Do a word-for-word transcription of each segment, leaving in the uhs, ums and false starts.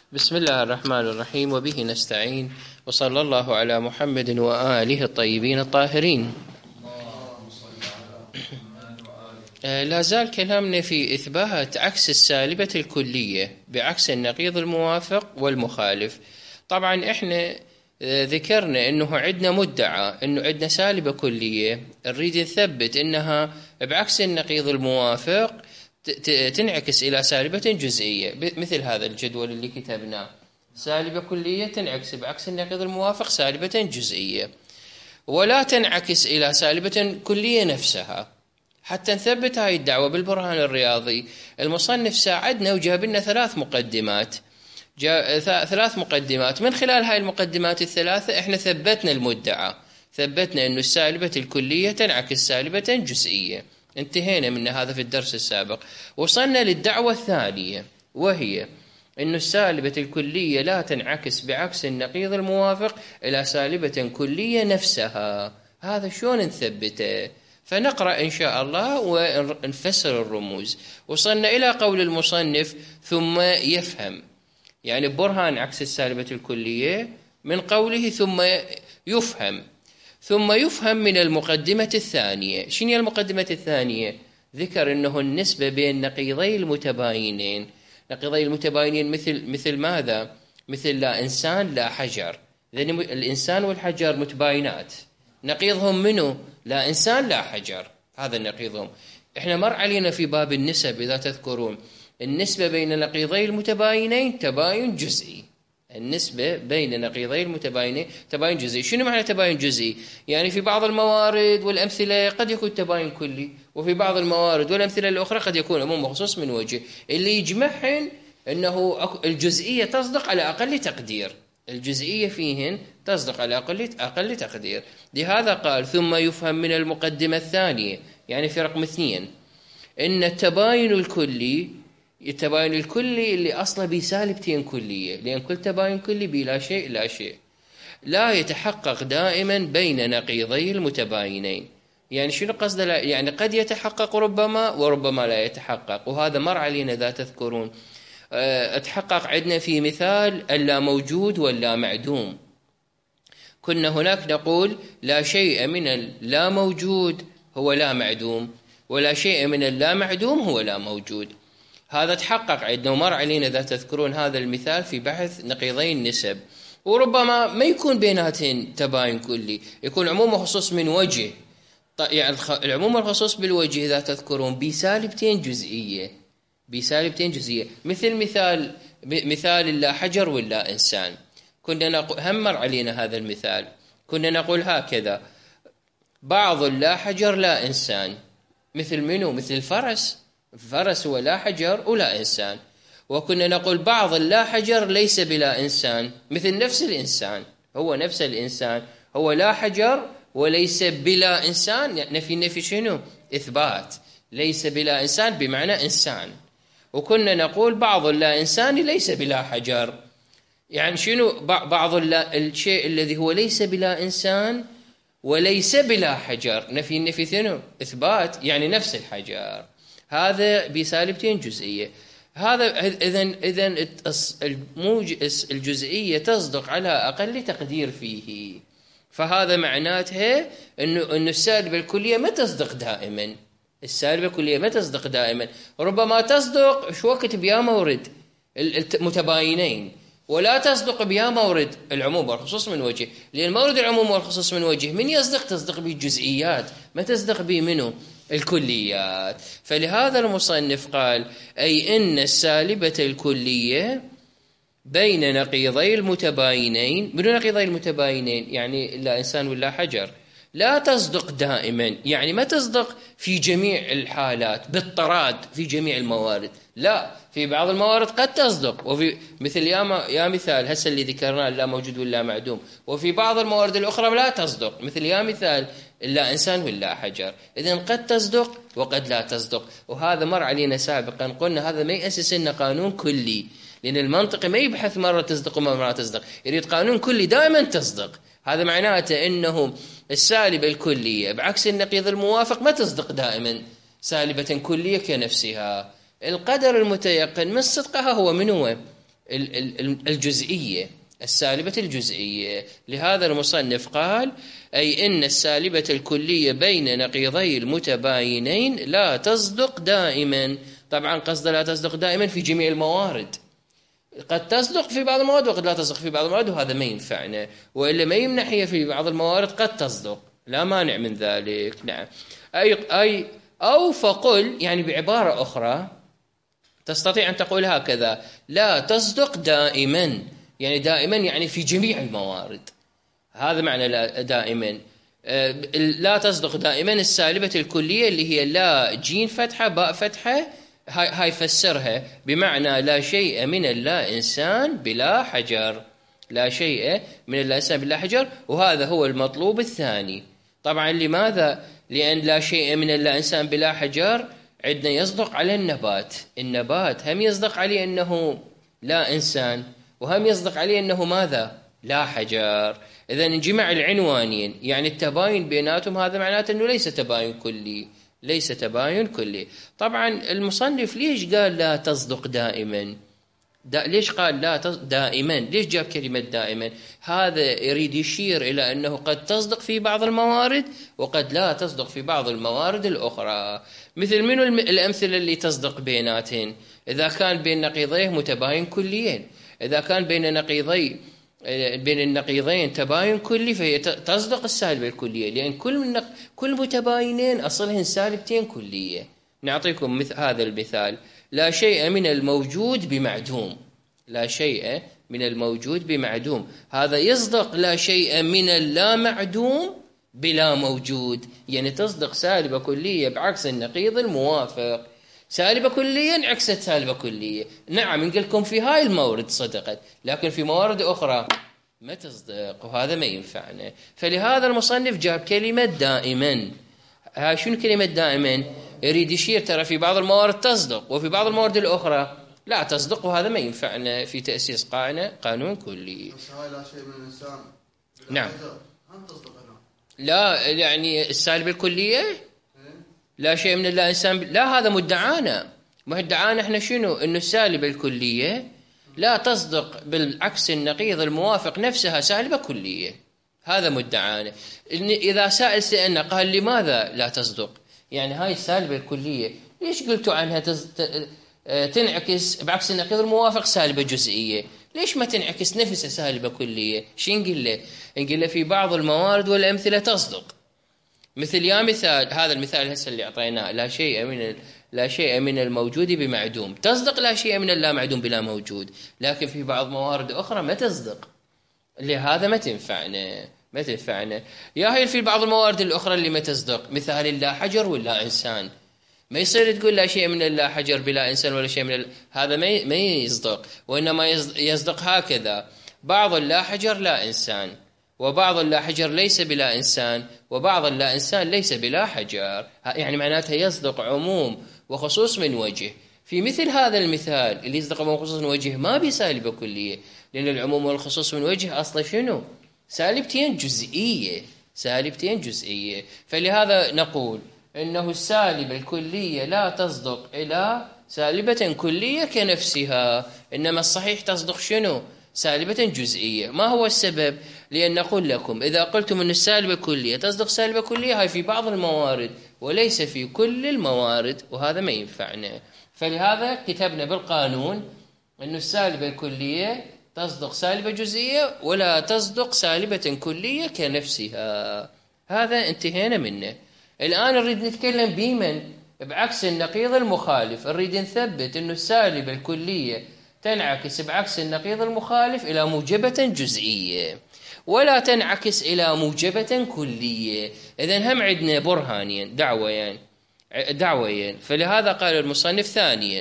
بسم الله الرحمن الرحيم، وبه نستعين، وصلى الله على محمد وآله الطيبين الطاهرين. لا زال كلامنا في إثبات عكس السالبة الكلية بعكس النقيض الموافق والمخالف. طبعا إحنا ذكرنا أنه عندنا مدعى أنه عندنا سالبة كلية، نريد نثبت أنها بعكس النقيض الموافق تنعكس إلى سالبة جزئية، مثل هذا الجدول اللي كتبناه: سالبة كلية تنعكس بعكس النقيض الموافق سالبة جزئية، ولا تنعكس إلى سالبة كلية نفسها. حتى نثبت هاي الدعوة بالبرهان الرياضي، المصنف ساعدنا وجاب لنا ثلاث مقدمات ثلاث مقدمات من خلال هاي المقدمات الثلاثة احنا ثبتنا المدعى، ثبتنا أنه السالبة الكلية تنعكس سالبة جزئية. انتهينا من هذا في الدرس السابق. وصلنا للدعوة الثانية، وهي أن السالبة الكلية لا تنعكس بعكس النقيض الموافق إلى سالبة كلية نفسها. هذا شلون نثبته؟ فنقرأ إن شاء الله ونفسر الرموز. وصلنا إلى قول المصنف: ثم يفهم، يعني برهان عكس السالبة الكلية من قوله ثم يفهم. ثم يفهم من المقدمة الثانية. شنو المقدمة الثانية؟ ذكر أنه النسبة بين نقيضي المتباينين. نقيضي المتباينين مثل مثل ماذا؟ مثل لا إنسان لا حجر. لأن الإنسان والحجر متباينات، نقيضهم منه لا إنسان لا حجر، هذا نقيضهم. إحنا مر علينا في باب النسب إذا تذكرون، النسبة بين نقيضي المتباينين تباين جزئي. النسبة بين نقيضي المتباينين تباين جزئي. شنو معنى تباين جزئي؟ يعني في بعض الموارد والأمثلة قد يكون تباين كلي، وفي بعض الموارد والأمثلة الأخرى قد يكون عموم مخصوص من وجه. اللي يجمعهن أنه الجزئية تصدق على أقل تقدير، الجزئية فيهن تصدق على أقل أقل تقدير. لهذا قال ثم يفهم من المقدمة الثانية، يعني في رقم اثنين، إن التباين الكلي، التباين الكلي اللي أصله بسالبتين كلية، لأن كل تباين كلي بلا شيء لا شيء، لا يتحقق دائما بين نقيضي المتباينين. يعني شنو قصده؟ يعني قد يتحقق ربما وربما لا يتحقق، وهذا مر علينا إذا تذكرون. اتحقق عندنا في مثال اللا موجود واللا معدوم. كنا هناك نقول لا شيء من اللا موجود هو لا معدوم، ولا شيء من اللا معدوم هو لا موجود. هذا تحقق عندنا ومر علينا إذا تذكرون هذا المثال في بحث نقيضي النسب. وربما ما يكون بيناتهم تباين كلي، يكون عموم وخصوص من وجه. يعني العموم والخصوص بالوجه إذا تذكرون بسالبتين جزئية، بسالبتين جزئية، مثل مثال مثال اللا حجر واللا إنسان. كنا نقول، همر علينا هذا المثال، كنا نقول هكذا: بعض اللا حجر لا إنسان. مثل منه؟ مثل الفرس، الفرس هو لا حجر ولا إنسان. وكنا نقول بعض اللا حجر ليس بلا إنسان، مثل نفس الإنسان، هو نفس الإنسان، هو لا حجر وليس بلا إنسان. نفي نفي شنو؟ إثبات. ليس بلا إنسان بمعنى إنسان. وكنا نقول بعض اللا إنسان ليس بلا حجر. يعني شنو بعض الشيء الذي هو ليس بلا إنسان وليس بلا حجر؟ نفي النفي ثنو إثبات، يعني نفس الحجر. هذا بسالبتين جزئية. هذا إذن إذن الجزئية تصدق على أقل تقدير فيه. فهذا معناتها إنه إنه السالبة الكلية ما تصدق دائما. السالبة الكلية ما تصدق دائما، ربما تصدق شو وقت بيا مورد المتباينين، ولا تصدق بيا مورد العموم والخصوص من وجه. لأن مورد العموم والخصوص من وجه من يصدق؟ تصدق بالجزئيات، ما تصدق بمنه الكليات. فلهذا المصنف قال: أي إن السالبة الكلية بين نقيضي المتباينين، من نقيضي المتباينين يعني لا إنسان ولا حجر، لا تصدق دائما. يعني ما تصدق في جميع الحالات بالطراد في جميع الموارد، لا، في بعض الموارد قد تصدق، وفي مثل يا يا مثال هسه اللي ذكرناه لا موجود ولا معدوم. وفي بعض الموارد الأخرى لا تصدق، مثل يا مثال لا إنسان ولا حجر. إذن قد تصدق وقد لا تصدق. وهذا مر علينا سابقا، قلنا هذا ما يأسس لنا قانون كلي، لأن المنطق ما يبحث مرة تصدق ومرة ما تصدق، يريد قانون كلي دائما تصدق. هذا معناته أنه السالبة الكلية بعكس النقيض الموافق ما تصدق دائما سالبة كلية كنفسها. القدر المتيقن من صدقها هو من هو؟ الجزئية، السالبة الجزئية. لهذا المصنف قال: أي إن السالبة الكلية بين نقيضي المتباينين لا تصدق دائما. طبعا قصد لا تصدق دائما في جميع الموارد، قد تصدق في بعض الموارد وقد لا تصدق في بعض الموارد، وهذا ما ينفعنا. وإلا ما يمنع هي في بعض الموارد قد تصدق، لا مانع من ذلك. نعم. أي أي أو فقل، يعني بعبارة أخرى تستطيع أن تقول هكذا: لا تصدق دائما، يعني دائما يعني في جميع الموارد، هذا معنى لا دائما. لا تصدق دائما السالبة الكلية اللي هي لا جيم فتحة باء فتحة، هاي هاي فسرها بمعنى لا شيء من اللا إنسان بلا حجر، لا شيء من اللا إنسان بلا حجر، وهذا هو المطلوب الثاني. طبعا لماذا؟ لأن لا شيء من اللا إنسان بلا حجر عندنا يصدق على النبات، النبات هم يصدق عليه أنه لا إنسان، وهم يصدق عليه أنه ماذا؟ لا حجر. إذا انجمع العنوانين يعني التباين بيناتهم، هذا معناته أنه ليس تباين كلي، ليس تباين كلي. طبعا المصنف ليش قال لا تصدق دائما؟ دا ليش قال لا تصدق دائما؟ ليش جاب كلمة دائما؟ هذا يريد يشير إلى أنه قد تصدق في بعض الموارد وقد لا تصدق في بعض الموارد الأخرى. مثل منو الأمثلة اللي تصدق بيناتهن؟ إذا كان بين نقيضيه متباين كليين، إذا كان بين نقيضي بين النقيضين تباين كلي فهي تصدق السالبة الكلية، لأن كل من كل متباينين أصلهن سالبتين كلية. نعطيكم مثل هذا المثال: لا شيء من الموجود بمعدوم، لا شيء من الموجود بمعدوم، هذا يصدق لا شيء من اللا معدوم بلا موجود، يعني تصدق سالبة كلية بعكس النقيض الموافق. سالبة كليا عكست سالبة كلية. نعم نقول لكم في هاي المورد صدقت، لكن في موارد أخرى ما تصدق، وهذا ما ينفعنا. فلهذا المصنف جاب كلمة دائما. ها شنو كلمة دائما؟ يريد يشير ترى في بعض الموارد تصدق وفي بعض الموارد الأخرى لا تصدق، وهذا ما ينفعنا في تأسيس قاعدة قانون كلي. بس هاي لا شيء من الإنسان. نعم. هم تصدق هنا. لا يعني السالبة الكلية لا شيء من الله إنسان ب... لا هذا مدعانا، مدعانا احنا شنو؟ إنه السالبة الكلية لا تصدق بالعكس النقيض الموافق نفسها سالبة كلية، هذا مدعانا. إن إذا سائل سألنا قال لماذا لا تصدق؟ يعني هاي السالبة الكلية ليش قلتوا عنها تز... تنعكس بعكس النقيض الموافق سالبة جزئية؟ ليش ما تنعكس نفسها سالبة كلية؟ شو نقول له؟ نقول له في بعض الموارد والأمثلة تصدق. مثل يا مثال هذا المثال هسه اللي اعطيناه: لا شيء من لا شيء من الموجود بمعدوم، تصدق لا شيء من اللا معدوم بلا موجود، لكن في بعض موارد اخرى ما تصدق، لهذا ما تنفعنا ما تنفعنا. يا هي في بعض الموارد الاخرى اللي ما تصدق، مثال اللا حجر ولا انسان، ما يصير تقول لا شيء من اللا حجر بلا انسان ولا شيء من ال... هذا ما ما يصدق، وانما يصدق هكذا: بعض اللا حجر لا انسان، وبعض اللا حجر ليس بلا إنسان، وبعض اللا إنسان ليس بلا حجر. يعني معناتها يصدق عموم وخصوص من وجه. في مثل هذا المثال اللي يصدق عموم وخصوص من وجه ما بسالبة كلية، لأن العموم والخصوص من وجه أصلا شنو؟ سالبتين جزئية، سالبتين جزئية. فلهذا نقول إنه السالبة الكلية لا تصدق إلى سالبة كلية كنفسها، إنما الصحيح تصدق شنو؟ سالبة جزئية. ما هو السبب؟ لأن نقول لكم إذا قلتم أن السالبة كلية تصدق سالبة كلية، هاي في بعض الموارد وليس في كل الموارد، وهذا ما ينفعنا. فلهذا كتبنا بالقانون أن السالبة الكلية تصدق سالبة جزئية ولا تصدق سالبة كلية كنفسها. هذا انتهينا منه. الآن نريد نتكلم بمن بعكس النقيض المخالف، نريد نثبت أن السالبة الكلية تنعكس بعكس النقيض المخالف إلى موجبة جزئية ولا تنعكس إلى موجبة كلية. إذن هم عندنا برهانين دعويين دعويين. فلهذا قال المصنف: ثانيا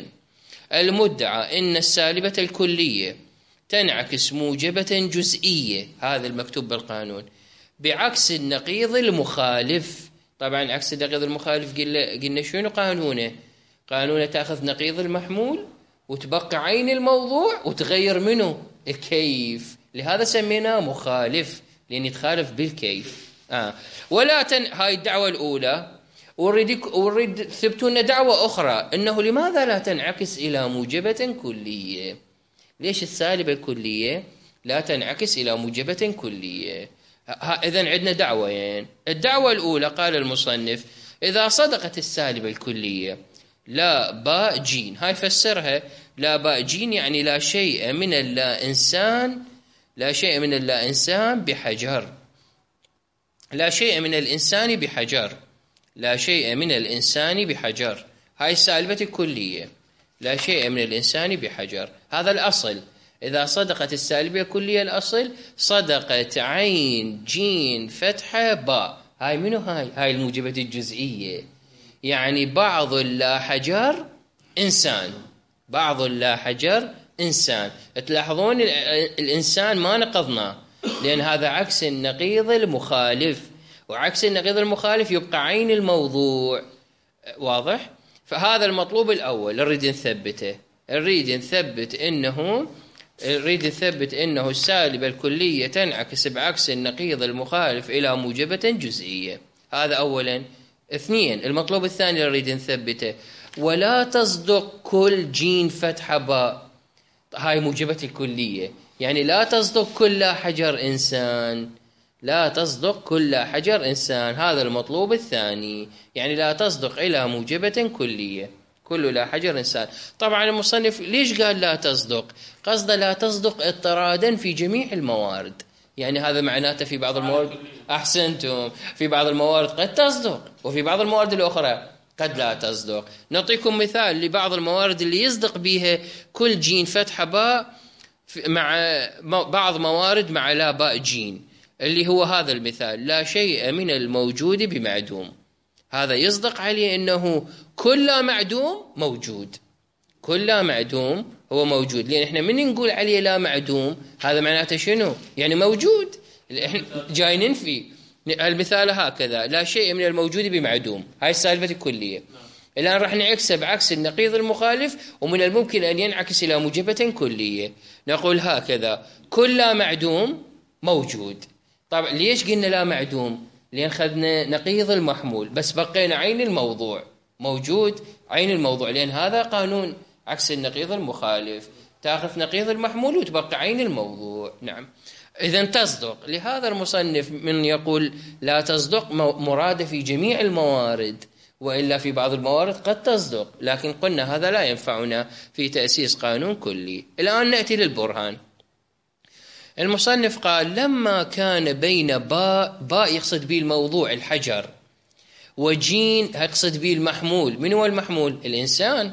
المدعى إن السالبة الكلية تنعكس موجبة جزئية، هذا المكتوب بالقانون، بعكس النقيض المخالف. طبعا عكس النقيض المخالف قلنا, قلنا شنو قانونه؟ قانونه تأخذ نقيض المحمول وتبقى عين الموضوع وتغير منه الكيف، لهذا سميناه مخالف لأن يتخالف بالكيف. آه. ولا تن... هاي الدعوة الأولى. وريد وريد ثبتوا لنا دعوة أخرى، أنه لماذا لا تنعكس إلى موجبة كلية؟ ليش السالبة الكلية لا تنعكس إلى موجبة كلية؟ إذن عندنا دعوين. الدعوة الأولى قال المصنف إذا صدقت السالبة الكلية لا باء جين، هاي فسرها لا باء جين يعني لا شيء من اللا إنسان، لا شيء من اللا إنسان بحجر، لا شيء من الإنسان بحجر، لا شيء من الإنسان بحجر، هاي السالبة الكلية، لا شيء من الإنسان بحجر. هذا الأصل. إذا صدقت السالبة الكلية الأصل صدقت عين جين فتحة باء، هاي منو هاي؟ هاي الموجبة الجزئية، يعني بعض اللا حجر إنسان، بعض اللا حجر إنسان. تلاحظون الإنسان ما نقضنا لأن هذا عكس النقيض المخالف، وعكس النقيض المخالف يبقى عين الموضوع. واضح؟ فهذا المطلوب الأول نريد نثبته، نريد نثبت إنه نريد نثبت إنه السالبة الكلية تنعكس بعكس النقيض المخالف إلى موجبة جزئية. هذا أولا. اثنين، المطلوب الثاني نريد نثبته ولا تصدق كل جين فتحة باء، هاي موجبة الكلية، يعني لا تصدق كل لا حجر إنسان، لا تصدق كل لا حجر إنسان، هذا المطلوب الثاني، يعني لا تصدق إلى موجبة كلية، كل لا حجر إنسان. طبعا المصنف ليش قال لا تصدق؟ قصده لا تصدق اضطرادا في جميع الموارد، يعني هذا معناته في بعض الموارد أحسنتم، في بعض الموارد قد تصدق وفي بعض الموارد الأخرى قد لا تصدق. نعطيكم مثال لبعض الموارد اللي يصدق بها كل جين فتحة باء مع بعض موارد مع لا باء جين، اللي هو هذا المثال لا شيء من الموجود بمعدوم، هذا يصدق عليه أنه كل لا معدوم موجود، كل لا معدوم هو موجود، لأن إحنا من نقول عليه لا معدوم هذا معناته شنو؟ يعني موجود، إحنا جاي ننفي. المثال هكذا لا شيء من الموجود بمعدوم، هاي السالفة الكلية. الآن راح نعكسه بعكس النقيض المخالف، ومن الممكن أن ينعكس إلى موجبة كلية. نقول هكذا كل لا معدوم موجود. طبعا ليش قلنا لا معدوم؟ لأن خذنا نقيض المحمول بس بقينا عين الموضوع موجود، عين الموضوع، لأن هذا قانون عكس النقيض المخالف، تأخذ نقيض المحمول وتبقى عين الموضوع. نعم. إذن تصدق. لهذا المصنف من يقول لا تصدق مراد في جميع الموارد، وإلا في بعض الموارد قد تصدق، لكن قلنا هذا لا ينفعنا في تأسيس قانون كلي. الآن نأتي للبرهان. المصنف قال لما كان بين باء، باء يقصد به الموضوع الحجر، وجين يقصد به المحمول. من هو المحمول؟ الإنسان،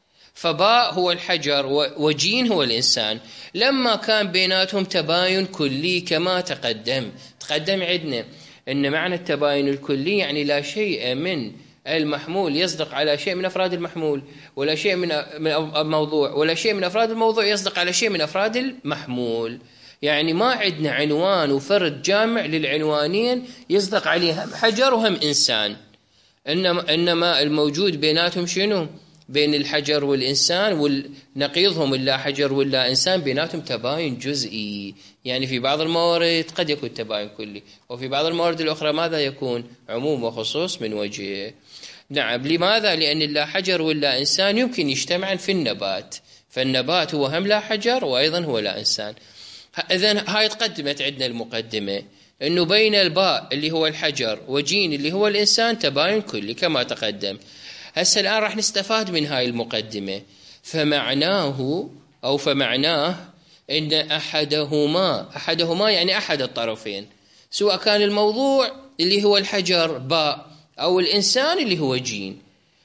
فباء هو الحجر وجين هو الإنسان. لما كان بيناتهم تباين كلي كما تقدم، تقدم عندنا أن معنى التباين الكلي يعني لا شيء من المحمول يصدق على شيء من أفراد المحمول، ولا شيء من الموضوع، ولا شيء من أفراد الموضوع يصدق على شيء من أفراد المحمول. يعني ما عندنا عنوان وفرد جامع للعنوانين يصدق عليهم حجر وهم إنسان، إنما, إنما الموجود بيناتهم شنو؟ بين الحجر والإنسان والنقيضهم اللا حجر واللا إنسان بيناتهم تباين جزئي، يعني في بعض الموارد قد يكون تباين كلي، وفي بعض الموارد الأخرى ماذا يكون؟ عموم وخصوص من وجه. نعم. لماذا؟ لأن اللا حجر واللا إنسان يمكن يجتمعان في النبات، فالنبات هو هم لا حجر وأيضا هو لا إنسان. إذن هاي تقدمت عندنا المقدمة أنه بين الباء اللي هو الحجر وجين اللي هو الإنسان تباين كلي كما تقدم. هسه الآن راح نستفاد من هاي المقدمة. فمعناه أو فمعناه إن أحدهما، أحدهما يعني أحد الطرفين، سواء كان الموضوع اللي هو الحجر باء أو الإنسان اللي هو جين،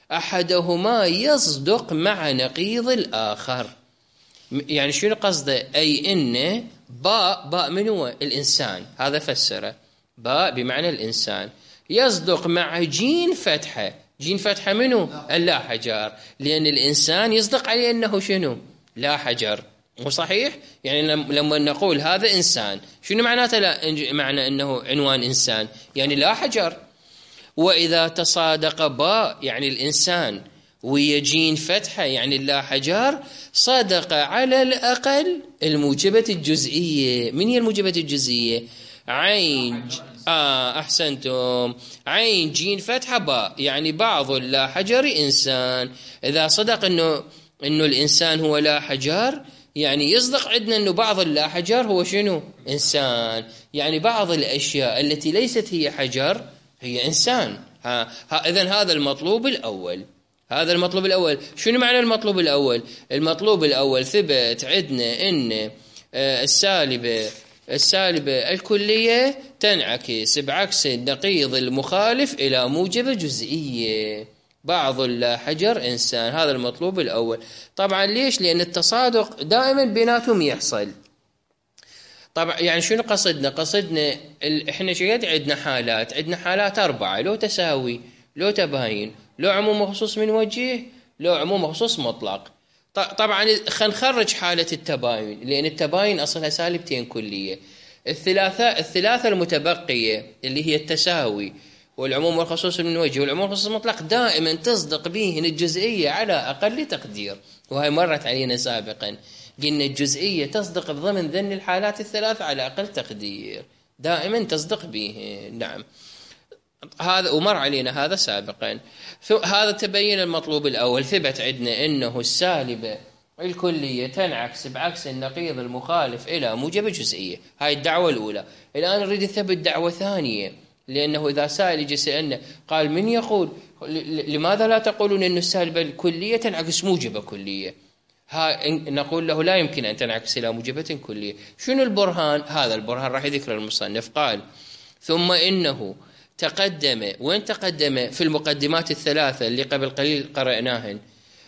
أحدهما يصدق مع نقيض الآخر. يعني شنو قصده؟ أي إن باء، باء من هو؟ الإنسان، هذا فسره باء بمعنى الإنسان، يصدق مع جين فتحة. جين فتحة منه؟ اللا حجر، لأن الإنسان يصدق عليه أنه شنو؟ لا حجر، مو صحيح؟ يعني لما نقول هذا إنسان شنو معناته؟ لا معنى أنه عنوان إنسان يعني لا حجر. وإذا تصادق باء يعني الإنسان ويجين فتحة يعني اللا حجر، صدق على الأقل الموجبة الجزئية. من هي الموجبة الجزئية؟ عين آه أحسنتم، عين جين فتحة باء يعني بعض اللا حجر إنسان. إذا صدق إنه إنه الإنسان هو لا حجر، يعني يصدق عندنا أنه بعض اللا حجر هو شنو؟ إنسان. يعني بعض الأشياء التي ليست هي حجر هي إنسان. ها ها إذن هذا المطلوب الأول. هذا المطلوب الأول. شنو معنى المطلوب الأول؟ المطلوب الأول ثبت عندنا أن السالبة السالبة الكلية تنعكس بعكس النقيض المخالف إلى موجب جزئية. بعض اللا حجر إنسان. هذا المطلوب الأول. طبعا ليش؟ لأن التصادق دائما بيناتهم يحصل. طبعا يعني شنو قصدنا؟ قصدنا احنا شقد عندنا حالات، عندنا حالات أربعة: لو تساوي، لو تباين، لو عموم وخصوص من وجه، لو عموم وخصوص مطلق. طبعا خلينا نخرج حالة التباين، لأن التباين أصلها سالبتين كلية. الثلاثة الثلاثة المتبقية اللي هي التساوي والعموم والخصوص من وجه والعموم والخصوص المطلق دائما تصدق بهن الجزئية على أقل تقدير، وهي مرت علينا سابقا. قلنا الجزئية تصدق بضمن ذن الحالات الثلاث على أقل تقدير، دائما تصدق به. نعم، هذا ومر علينا هذا سابقا. هذا تبين المطلوب الأول. ثبت عندنا أنه السالبة الكلية تنعكس بعكس النقيض المخالف إلى موجب جزئية. هاي الدعوة الأولى. الآن نريد نثبت دعوة ثانية، لأنه إذا سائل يجي سألنا قال من يقول لماذا لا تقولون أن السالبة الكلية تنعكس موجبة كلية؟ ها نقول له لا يمكن أن تنعكس إلى موجبة كلية. شنو البرهان؟ هذا البرهان راح يذكر المصنف. قال ثم إنه تقدم. وين تقدم؟ في المقدمات الثلاثة اللي قبل قليل قرأناهن.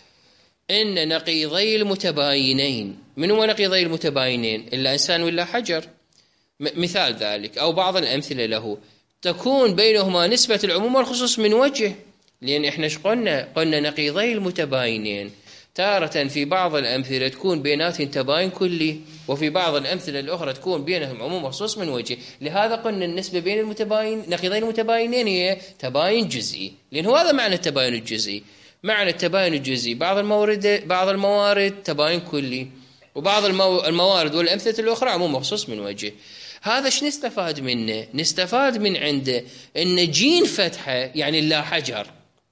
إن نقيضي المتباينين، من هو نقيضي المتباينين؟ إلا إنسان ولا حجر. مثال ذلك أو بعض الأمثلة له تكون بينهما نسبة العموم والخصوص من وجه. لأن إحنا قلنا قلنا نقيضي المتباينين تارة في بعض الأمثلة تكون بيناتهم تباين كلي، وفي بعض الأمثلة الأخرى تكون بينهم عموم وخصوص من وجه. لهذا قلنا النسبة بين المتباين نقيضين المتباينين هي تباين جزئي، لأن هذا معنى التباين الجزئي. معنى التباين الجزئي بعض الموارد بعض الموارد تباين كلي، وبعض المو... الموارد والأمثلة الأخرى عموم وخصوص من وجه. هذا شو نستفاد منه؟ نستفاد من عنده إن جين فتحة يعني لا حجر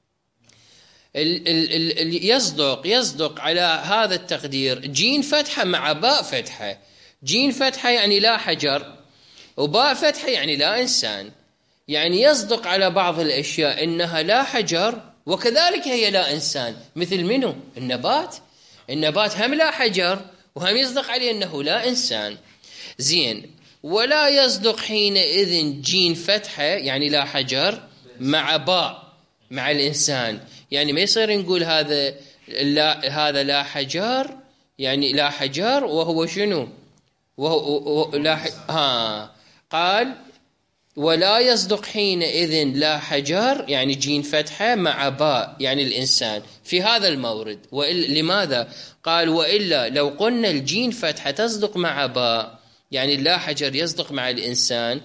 ال ال ال يصدق يصدق على هذا التقدير جين فتحة مع باء فتحة. جين فتحة يعني لا حجر، وباء فتحة يعني لا إنسان. يعني يصدق على بعض الأشياء إنها لا حجر وكذلك هي لا إنسان. مثل منه؟ النبات. النبات هم لا حجر وهم يصدق عليه أنه لا إنسان. زين. ولا يصدق حينئذ جين فتحة يعني لا حجر مع باء مع الإنسان. يعني ما يصير نقول هذا لا هذا لا حجر يعني لا حجر وهو شنو؟ وهو لا ح... ها قال ولا يصدق حينئذ لا حجر يعني جين فتحة مع باء يعني الإنسان في هذا المورد. وإلا لماذا؟ قال وإلا لو قلنا الجين فتحة تصدق مع باء يعني لا حجر يصدق مع الإنسان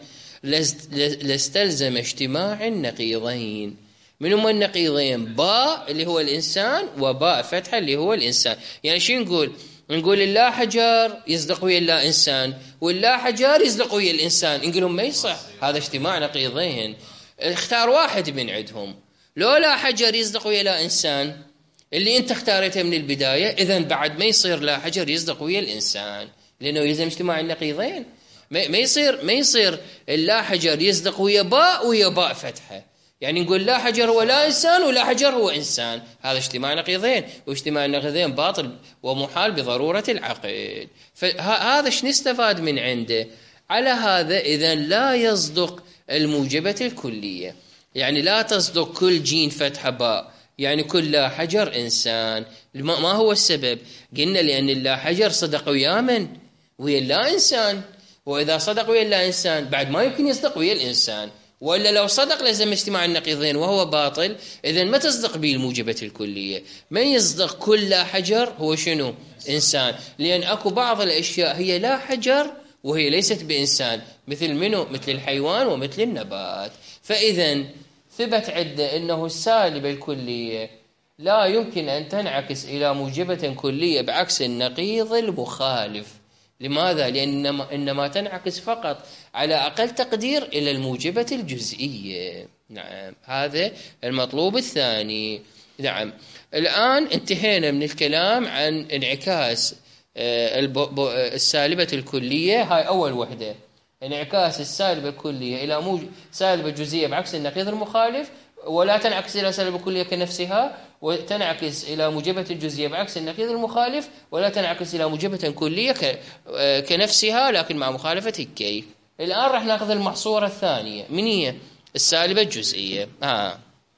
لاستلزم اجتماع النقيضين. من هم النقيضين؟ باء اللي هو الإنسان وباء فتحة اللي هو الإنسان. يعني شو نقول؟ نقول اللا حجر يصدق ويا اللا إنسان واللا حجر يصدق ويا الإنسان، نقولهم ما يصح، هذا اجتماع نقيضين. اختار واحد من عندهم. لو لا حجر يصدق ويا لا إنسان اللي أنت اختارته من البداية، إذن بعد ما يصير لا حجر يصدق ويا الإنسان، لأنه يلزم اجتماع النقيضين. ما يصير ما يصير اللا حجر يصدق ويا باء ويا باء فتحة. يعني نقول لا حجر هو لا إنسان ولا حجر هو إنسان، هذا اجتماع نقيضين، واجتماع النقيضين باطل ومحال بضرورة العقل. فهذا شو نستفاد من عنده؟ على هذا إذن لا يصدق الموجبة الكلية، يعني لا تصدق كل جين فتح باء يعني كل لا حجر إنسان. ما هو السبب؟ قلنا لأن اللا حجر صدق ويا من؟ ويا لا إنسان، وإذا صدق ويا لا إنسان بعد ما يمكن يصدق ويا الإنسان، وإلا لو صدق لازم اجتماع النقيضين وهو باطل، إذن ما تصدق به الموجبة الكلية. ما يصدق كل لا حجر هو شنو؟ إنسان، لأن أكو بعض الأشياء هي لا حجر وهي ليست بإنسان، مثل منه؟ مثل الحيوان ومثل النبات. فإذن ثبت عدة أنه السالبة الكلية لا يمكن أن تنعكس إلى موجبة كلية بعكس النقيض المخالف. لماذا؟ لأن إنما تنعكس فقط على أقل تقدير إلى الموجبة الجزئية. نعم، هذا المطلوب الثاني. نعم، الآن انتهينا من الكلام عن انعكاس السالبة الكلية. هاي أول وحدة، انعكاس السالبة الكلية إلى موج... سالبة جزئية بعكس النقيض المخالف، ولا تنعكس إلى سالبة كلية كنفسها، وتنعكس إلى موجبة الجزئية بعكس النقيض المخالف، ولا تنعكس إلى موجبة كلية ك... كنفسها لكن مع مخالفة الكيف. الآن راح ناخذ المحصورة الثانية، من هي؟ السالبة الجزئية. آه.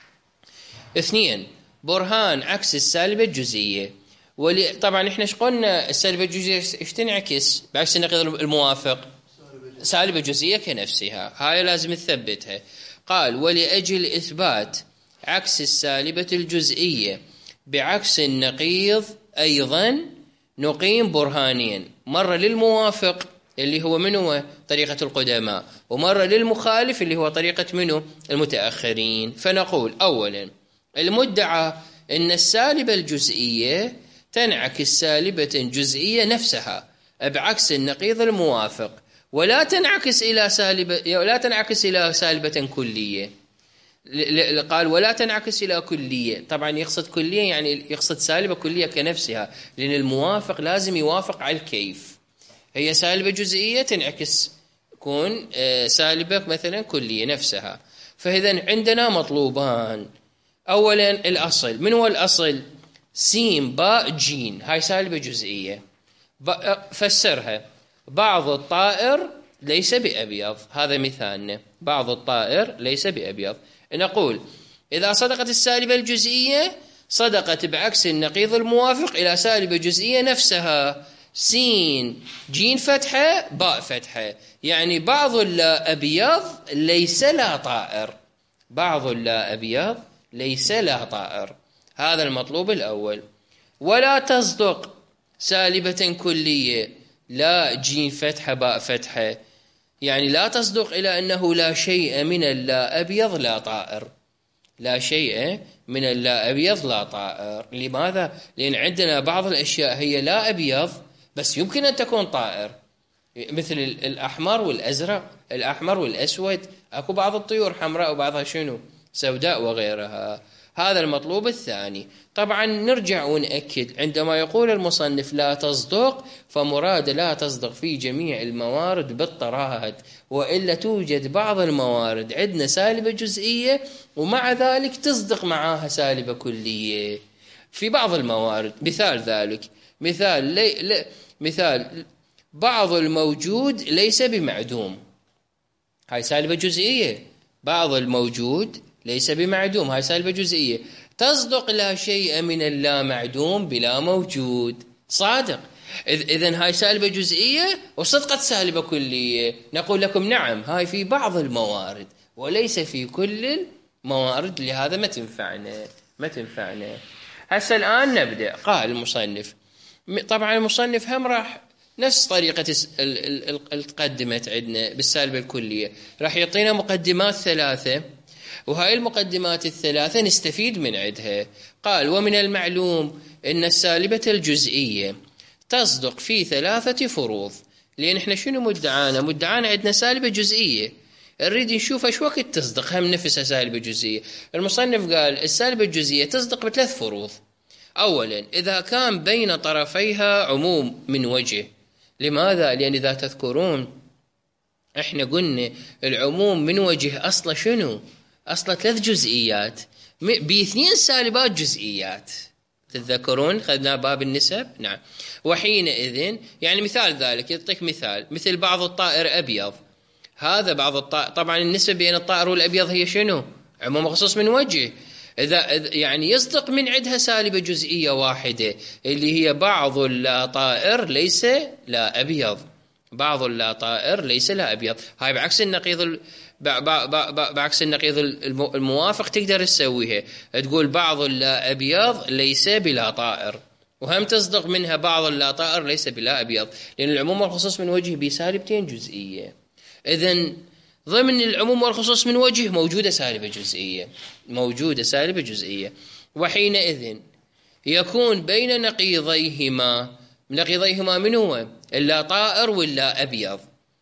اثنين، برهان عكس السالبة الجزئية. ولي... طبعا احنا ايش قلنا؟ السالبة الجزئية ايش تنعكس بعكس النقيض الموافق؟ سالبة جزئية كنفسها. هاي لازم نثبتها. قال ولأجل إثبات عكس السالبة الجزئية بعكس النقيض أيضا نقيم برهانين، مرة للموافق اللي هو منه طريقة القدماء، ومرة للمخالف اللي هو طريقة منه المتأخرين. فنقول أولا المدعى أن السالبة الجزئية تنعكس سالبة جزئية نفسها بعكس النقيض الموافق، ولا تنعكس إلى سالبة ولا تنعكس إلى سالبة كلية. قال ولا تنعكس إلى كلية، طبعا يقصد كلية يعني يقصد سالبة كلية كنفسها، لأن الموافق لازم يوافق على الكيف. هي سالبة جزئية تنعكس كون سالبة مثلا كلية نفسها. فإذا عندنا مطلوبان. أولا الأصل، من هو الأصل؟ سين باء جين، هاي سالبة جزئية. فسرها، بعض الطائر ليس بأبيض، هذا مثالنا، بعض الطائر ليس بأبيض. نقول إذا صدقت السالبة الجزئية صدقت بعكس النقيض الموافق إلى سالبة جزئية نفسها، سين جين فتحة باء فتحة، يعني بعض لا أبيض ليس لا طائر، بعض لا أبيض ليس لا طائر. هذا المطلوب الأول. ولا تصدق سالبة كلية، لا جين فتحة باء فتحة، يعني لا تصدق إلى أنه لا شيء من اللا أبيض لا طائر، لا شيء من اللا أبيض لا طائر. لماذا؟ لأن عندنا بعض الأشياء هي لا أبيض بس يمكن أن تكون طائر، مثل الأحمر والأزرق، الأحمر والأسود، أكو بعض الطيور حمراء وبعضها شنو سوداء وغيرها. هذا المطلوب الثاني. طبعا نرجع ونأكد، عندما يقول المصنف لا تصدق فمراد لا تصدق في جميع الموارد بالطراد، وإلا توجد بعض الموارد عندنا سالبة جزئية ومع ذلك تصدق معها سالبة كلية في بعض الموارد. مثال ذلك مثال لي لي مثال بعض الموجود ليس بمعدوم، هاي سالبة جزئية. بعض الموجود ليس بمعدوم، هاي سالبة جزئية. تصدق لا شيء من اللا معدوم بلا موجود، صادق. إذن هاي سالبة جزئية وصدقت سالبة كلية. نقول لكم نعم، هاي في بعض الموارد وليس في كل الموارد، لهذا ما تنفعنا ما تنفعنا. هسه الآن نبدأ. قال المصنف، طبعا المصنف هم راح نفس طريقة اللي تقدمت عندنا بالسالبة الكلية، راح يعطينا مقدمات ثلاثة، وهاي المقدمات الثلاثة نستفيد من عندها. قال ومن المعلوم أن السالبة الجزئية تصدق في ثلاثة فروض. لأن احنا شنو مدعانا؟ مدعانا عندنا سالبة جزئية، نريد نشوف ايش وقت تصدق هم نفسها سالبة جزئية. المصنف قال السالبة الجزئية تصدق بثلاث فروض. أولا إذا كان بين طرفيها عموم من وجه. لماذا؟ لأن إذا تذكرون احنا قلنا العموم من وجه أصلا شنو؟ أصلا ثلاث جزئيات باثنين سالبات جزئيات. تتذكرون خذنا باب النسب؟ نعم. وحينئذ يعني مثال ذلك يعطيك مثال، مثل بعض الطائر أبيض، هذا بعض الطائر. طبعا النسبة بين الطائر والأبيض هي شنو؟ عموم مخصوص من وجه. إذا يعني يصدق من عندها سالبة جزئية واحدة اللي هي بعض لا طائر ليس لا أبيض، بعض لا طائر ليس لا أبيض. هاي بعكس النقيض بعكس النقيض الموافق تقدر تسويها، تقول بعض لا أبيض ليس بلا طائر، وهم تصدق منها بعض لا طائر ليس بلا أبيض، لأن العموم والخصوص من وجه بسالبتين جزئية. إذن ضمن العموم والخصوص من وجه موجودة سالبة جزئية، موجودة سالبة جزئية. وحينئذ يكون بين نقيضيهما، نقيضيهما من هو؟ اللا طائر واللا أبيض.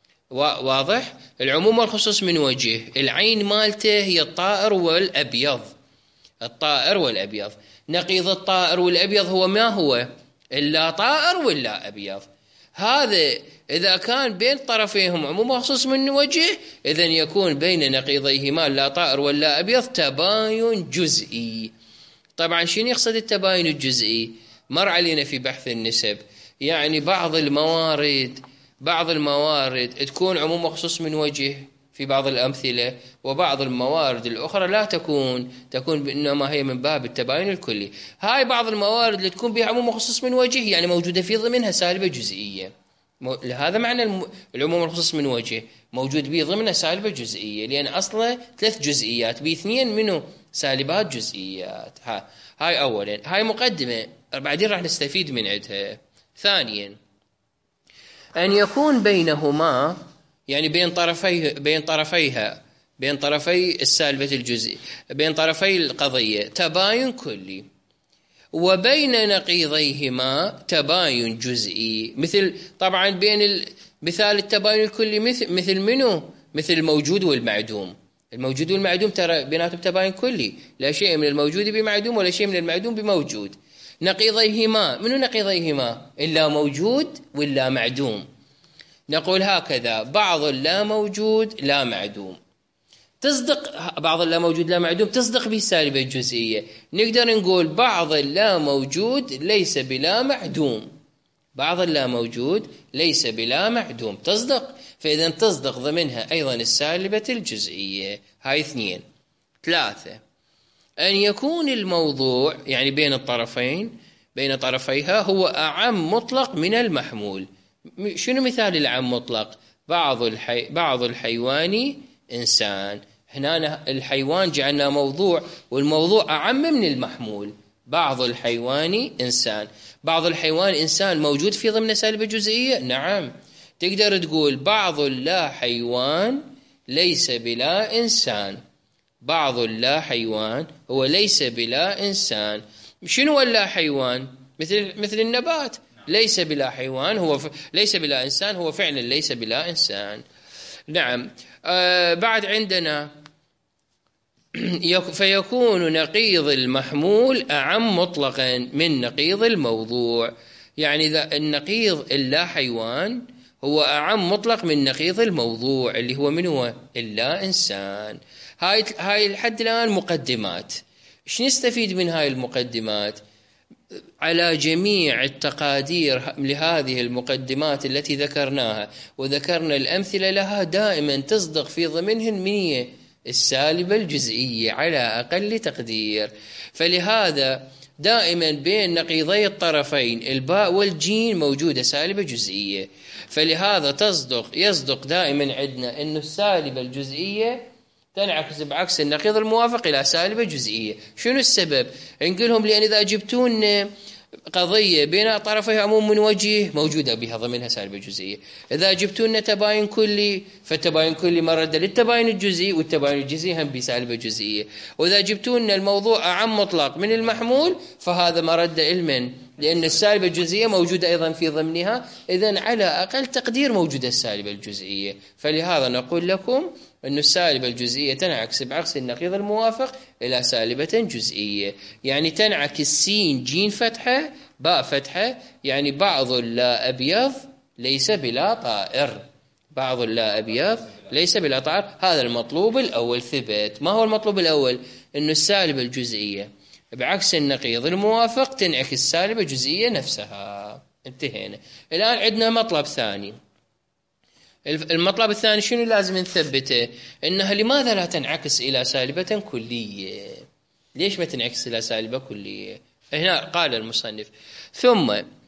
واضح؟ العموم والخصوص من وجه، العين مالته هي الطائر والأبيض، الطائر والأبيض. نقيض الطائر والأبيض هو ما هو؟ إلا طائر ولا أبيض. هذا إذا كان بين طرفيهم عموم وخصوص من وجه، إذن يكون بين نقيضيهما لا طائر ولا أبيض تباين جزئي. طبعا شنو يقصد التباين الجزئي؟ مر علينا في بحث النسب، يعني بعض الموارد بعض الموارد تكون عموم وخصوص من وجه في بعض الأمثلة، وبعض الموارد الأخرى لا تكون تكون إنما هي من باب التباين الكلي. هاي بعض الموارد اللي تكون بها عموم وخصوص من وجه يعني موجودة في ضمنها سالبة جزئية. لهذا معنى العموم والخصوص من وجه موجود به ضمنها سالبة جزئية، لأن أصلا ثلاث جزئيات باثنين منه سالبات جزئيات. ها هاي أولا، هاي مقدمة بعدين راح نستفيد من عندها. ثانيا، أن يكون بينهما يعني بين طرفي بين طرفيها بين طرفي السالبة الجزئية بين طرفي القضية تباين كلي، وبين نقيضيهما تباين جزئي. مثل طبعا بين مثال التباين الكلي مثل مثل منه مثل الموجود والمعدوم. الموجود والمعدوم ترى بيناتهم تباين كلي، لا شيء من الموجود بمعدوم ولا شيء من المعدوم بموجود. نقيضيهما، منو نقيضيهما؟ إلا موجود ولا معدوم. نقول هكذا: بعض لا موجود لا معدوم تصدق، بعض لا موجود لا معدوم تصدق به السالبة الجزئية. نقدر نقول بعض لا موجود ليس بلا معدوم، بعض لا موجود ليس بلا معدوم تصدق، فإذا تصدق ضمنها أيضا السالبة الجزئية. هاي اثنين. ثلاثة، أن يكون الموضوع يعني بين الطرفين بين طرفيها هو أعم مطلق من المحمول. شنو مثال العام مطلق؟ بعض الحي... بعض الحيوان إنسان. هنا الحيوان جعلنا موضوع، والموضوع أعم من المحمول. بعض الحيوان إنسان، بعض الحيوان إنسان موجود في ضمن سالبة جزئية؟ نعم. تقدر تقول بعض لا حيوان ليس بلا إنسان. بعض لا حيوان هو ليس بلا إنسان. شنو اللا حيوان؟ مثل مثل النبات، ليس بلا حيوان هو ف... ليس بلا إنسان هو فعلا ليس بلا إنسان. نعم. آه بعد عندنا فيكون نقيض المحمول أعم مطلقا من نقيض الموضوع. يعني إذا النقيض اللا حيوان هو أعم مطلق من نقيض الموضوع اللي هو من هو اللا إنسان. هاي هاي لحد الآن مقدمات. إيش نستفيد من هاي المقدمات؟ على جميع التقادير لهذه المقدمات التي ذكرناها وذكرنا الأمثلة لها دائما تصدق في ضمنهن منية السالبة الجزئية على أقل تقدير. فلهذا دائما بين نقيضي الطرفين الباء والجيم موجودة سالبة جزئية. فلهذا تصدق يصدق دائما عندنا أن السالبة الجزئية تنعكس بعكس النقيض الموافق إلى سالبة جزئية. شنو السبب؟ نقولهم لأن إذا جبتون قضية بين طرفيها عموم من وجه موجودة بها ضمنها سالبة جزئية. إذا جبتون تباين كلي فالتباين كلي مرد للتباين الجزئي، والتباين الجزئي هم بسالبة جزئية. وإذا جبتون الموضوع أعم مطلق من المحمول فهذا مرد علما، لأن السالبة الجزئية موجودة أيضا في ضمنها، إذن على أقل تقدير موجودة السالبة الجزئية. فلهذا نقول لكم أن السالبة الجزئية تنعكس بعكس النقيض الموافق إلى سالبة جزئية. يعني تنعكس سين جين فتحة باء فتحة، يعني بعض لا أبيض ليس بلا طائر. بعض لا أبيض ليس بلا طائر. هذا المطلوب الأول ثبت. ما هو المطلوب الأول؟ أن السالبة الجزئية بعكس النقيض الموافق تنعكس السالبة الجزئية نفسها. انتهينا. الآن عندنا مطلب ثاني. المطلب الثاني شنو لازم نثبته؟ إنها لماذا لا تنعكس إلى سالبة كلية؟ ليش ما تنعكس إلى سالبة كلية؟ هنا قال المصنف: ثم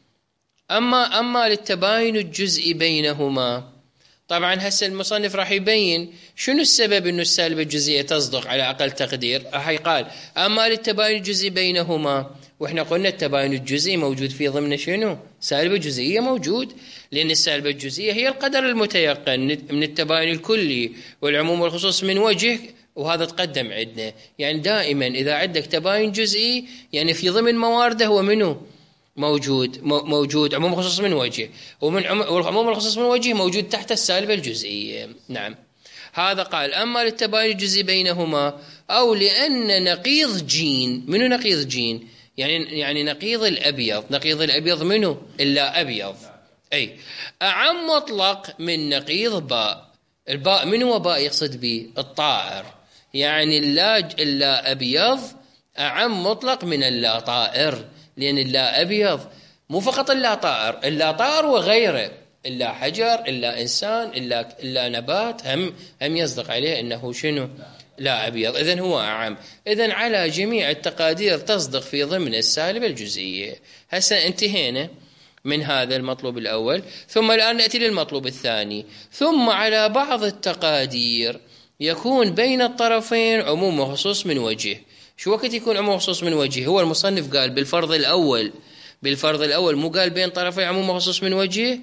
أما أما للتباين الجزئي بينهما. طبعا هسه المصنف راح يبين شنو السبب إنه السالبة الجزئية تصدق على أقل تقدير. راح يقال أما للتباين الجزئي بينهما، وإحنا قلنا التباين الجزئي موجود في ضمن شنو؟ سالبة جزئية موجود، لأن السالبة الجزئية هي القدر المتيقن من التباين الكلي والعموم والخصوص من وجه، وهذا تقدم عندنا. يعني دائما إذا عندك تباين جزئي يعني في ضمن موارده هو منه موجود موجود عموم وخصوص من وجه، ومن عموم والخصوص من وجه موجود تحت السالبة الجزئية. نعم. هذا قال أما للتباين الجزئي بينهما، أو لأن نقيض جين. منو نقيض جين؟ يعني يعني نقيض الأبيض. نقيض الأبيض منه إلا أبيض، أي أعم مطلق من نقيض باء. الباء من هو باء يقصد به؟ الطائر، يعني اللا إلا أبيض أعم مطلق من اللا طائر، لأن اللا أبيض مو فقط اللا طائر، اللا طائر وغيره، إلا حجر، إلا إنسان، إلا إلا نبات، هم هم يصدق عليه أنه شنو؟ لا أبيض. إذن هو أعم. إذن على جميع التقادير تصدق في ضمن السالبة الجزئية. هسه انتهينا من هذا المطلوب الأول، ثم الآن نأتي للمطلوب الثاني. ثم على بعض التقادير يكون بين الطرفين عموم وخصوص من وجه. شو وقت يكون عموم وخصوص من وجه؟ هو المصنف قال بالفرض الأول، بالفرض الأول مو قال بين طرفي عموم وخصوص من وجه،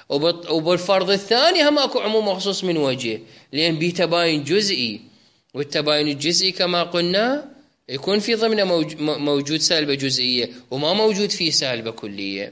وبالفرض الثاني هم اكو عموم وخصوص من وجه، لأن به تباين جزئي، والتباين الجزئي كما قلنا يكون في ضمن موجود سالبة جزئية، وما موجود فيه سالبة كلية،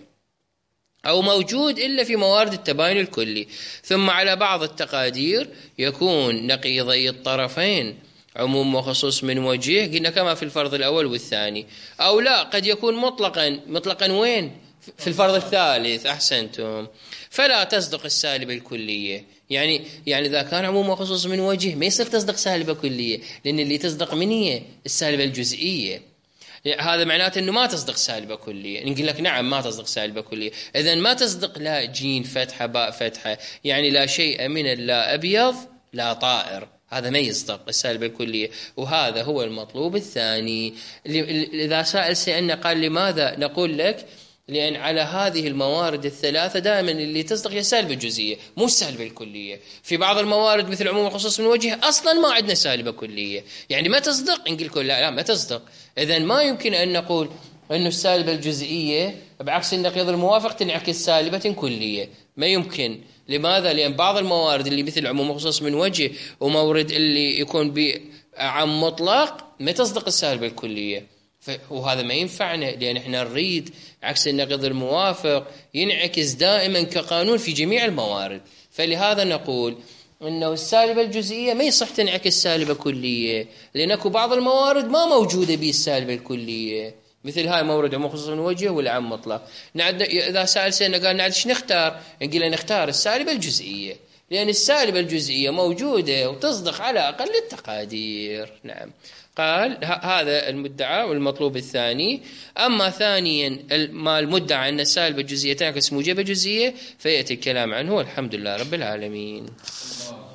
أو موجود إلا في موارد التباين الكلي. ثم على بعض التقادير يكون نقيضي الطرفين عموم وخصوص من وجه، قلنا كما في الفرض الأول والثاني. أو لا، قد يكون مطلقا. مطلقا وين؟ في الفرض الثالث، أحسنتم. فلا تصدق السالبة الكلية. يعني يعني إذا كان عموم وخصوص من وجه ما يصير تصدق سالبة كلية، لأن اللي تصدق من هي السالبة الجزئية. هذا معناته أنه ما تصدق سالبة كلية. نقول لك نعم ما تصدق سالبة كلية. إذن ما تصدق لا جين فتحة باء فتحة، يعني لا شيء من اللا أبيض لا طائر، هذا ما يصدق السالبة الكلية. وهذا هو المطلوب الثاني. إذا سائل سألنا قال لماذا، نقول لك لأن على هذه الموارد الثلاثة دائما اللي تصدق هي السالبة الجزئية مو السالبة الكلية. في بعض الموارد مثل عموم وخصوص من وجه أصلا ما عندنا سالبة كلية، يعني ما تصدق. نقول لكم لا لا ما تصدق. إذن ما يمكن أن نقول أن السالبة الجزئية بعكس النقيض الموافق تنعكس سالبة كلية، ما يمكن. لماذا؟ لأن بعض الموارد اللي مثل عموم وخصوص من وجه ومورد اللي يكون بعم مطلق ما تصدق السالبة الكلية، وهذا ما ينفعنا، لأن احنا نريد عكس النقيض الموافق ينعكس دائما كقانون في جميع الموارد. فلهذا نقول انه السالبة الجزئية ما يصح تنعكس سالبة كلية، لأن اكو بعض الموارد ما موجودة به السالبة الكلية، مثل هاي مورد عموم خصوص من وجه والعم مطلق. إذا سأل سيدنا قال نعد ايش نختار، نقول نختار السالبة الجزئية، لأن السالبة الجزئية موجودة وتصدق على أقل التقادير. نعم. قال هذا المدعى والمطلوب الثاني. أما ثانيا ما المدعى أن السالبة الجزئية تعكس موجبة جزئية فيأتي الكلام عنه، والحمد لله رب العالمين.